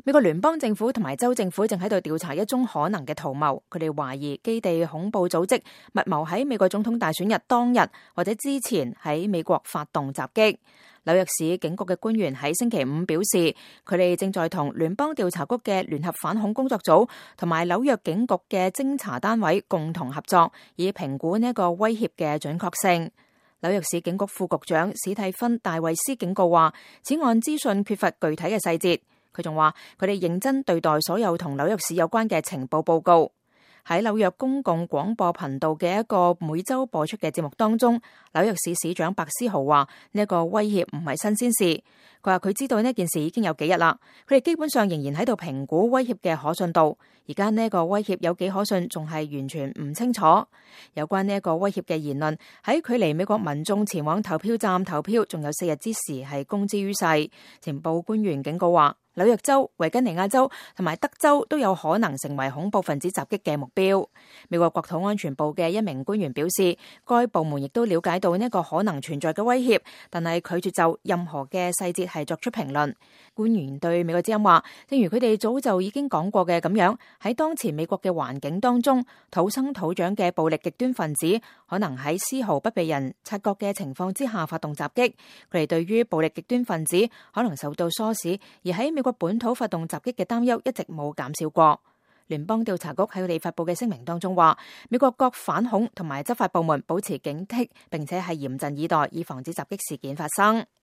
美國聯邦政府同埋州政府正喺度調查一宗可能嘅圖謀，佢哋懷疑基地恐怖組織密謀喺美國總統大選日當日或者之前喺美國發動襲擊。紐約市警局嘅官員喺星期五表示，佢哋正在同聯邦調查局嘅聯合反恐工作組同埋紐約警局嘅偵查單位共同合作，以評估呢一個威脅嘅準確性。紐約市警局副局長史蒂芬·戴維斯警告話，此案資訊缺乏具體嘅細節。佢仲話，佢哋認真對待所有同紐約市有關嘅情報報告。喺紐約公共廣播頻道嘅一個每週播出嘅節目當中，紐約市市長白思豪話呢一個威脅唔係新鮮事。佢話佢知道呢件事已經有幾日啦，佢哋基本上仍然喺度評估威脅嘅可信度。而家呢一個威脅有幾可信，仲係完全唔清楚。有關呢一個威脅嘅言論，喺距離美國民眾前往投票站投票仲有4日之時係公之於世。情報官員警告話，紐約州、維吉尼亞州同埋德州都有可能成為恐怖分子襲擊嘅目標。美國國土安全部嘅一名官員表示，該部門亦都了解到呢個可能存在嘅威脅，但係拒絕就任何嘅細節係作出評論。官員對美國之音話，正如佢哋早就已經講過嘅咁樣，喺當前美國嘅環境當中，土生土長嘅暴力極端分子可能喺絲毫不被人察覺嘅情況之下發動襲擊。佢哋對於暴力極端分子可能受到唆使而喺美國本土發動襲擊嘅擔憂一直冇減少過。聯邦調查局喺佢哋發佈嘅聲明當中話，美國各反恐同埋執法部門保持警惕，並且係嚴陣以待，以防止襲擊事件發生。